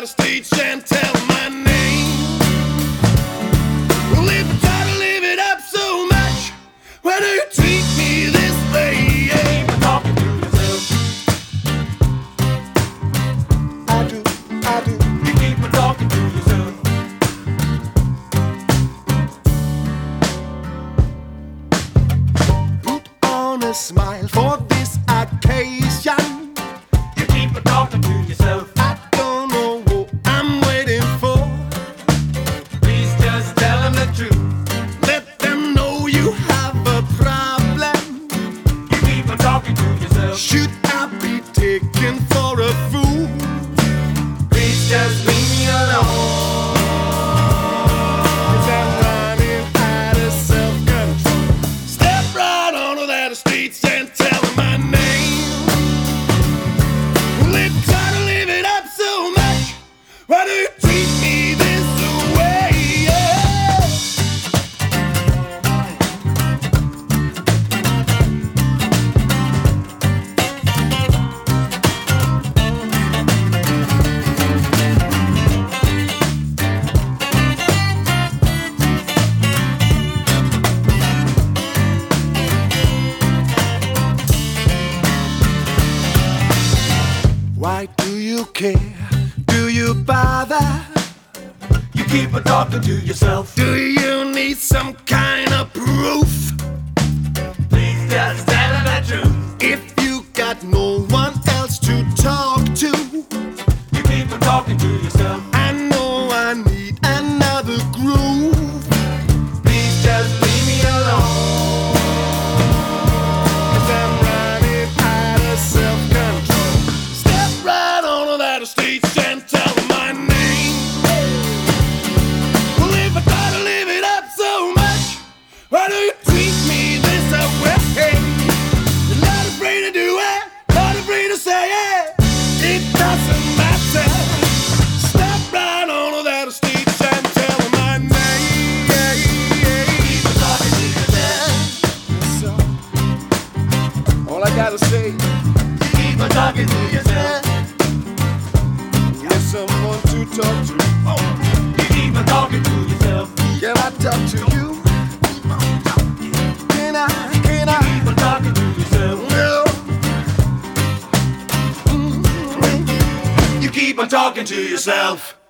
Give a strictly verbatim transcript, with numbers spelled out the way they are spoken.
that stage and tell my name. Well, if I try to live it up so much, why do you treat me this way? Yeah. Keep talking to yourself. I do, I do. You keep on talking to yourself. Put on a smile for this occasion. You keep on talking to yourself. I don't know what I'm waiting for. Please just tell them the truth. Let them know you have a problem. You keep on talking to yourself. Should I be taken for a fool? Please just leave me alone. 'Cause I'm running out of self-control. Step right onto that stage and tell them my name. Well, if you try to live it up so much, why do you treat me this way? Yeah. Why do you care? Do you bother? You keep on talking to yourself. Do you need some kind of proof? Please just tell them the truth. If you got no one else to talk to, You keep on talking to yourself. I know I need another groove. Please just leave me alone. 'Cause I'm running out of self-control. Step right onto that stage and tell them my name. Well, if I try to live it up so much, why do you treat me this way? You're not afraid to do it, not afraid to say it. It doesn't matter. Step right onto that stage and tell them my name. Keep on talking to yourself. So, all I gotta say, Keep on talking to yourself. get someone to talk to. You keep on talking to yourself. Can I talk to you? Can I? Can I? Keep on talking to yourself. Well, You keep on talking to yourself.